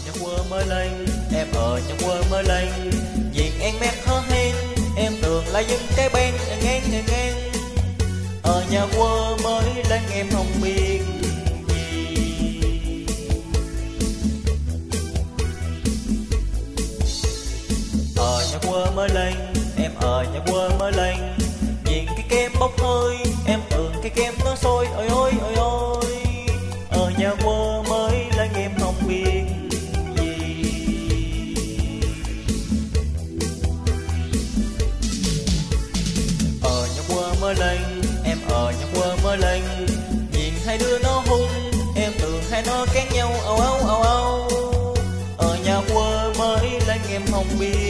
nhà quê mới lên, em ở nhà quê mới lên. Nhìn em khó hen, em tưởng là những cái bên ngang ngang ngang. Ở nhà quê mới lên em không biết gì. Ở nhà quê mới lên, em ở nhà quê mới lên. Nhìn cái kem bốc hơi, em tưởng cái kem nó sôi, ôi ôi ôi ôi. Ở nhà quê mới lên em không biết gì. Ở nhà quê mới lên, em ở nhà quê mới lên. Nhìn hai đứa nó hung, em tưởng hai nó cán nhau âu âu âu âu. Ở nhà quê mới lên em không biết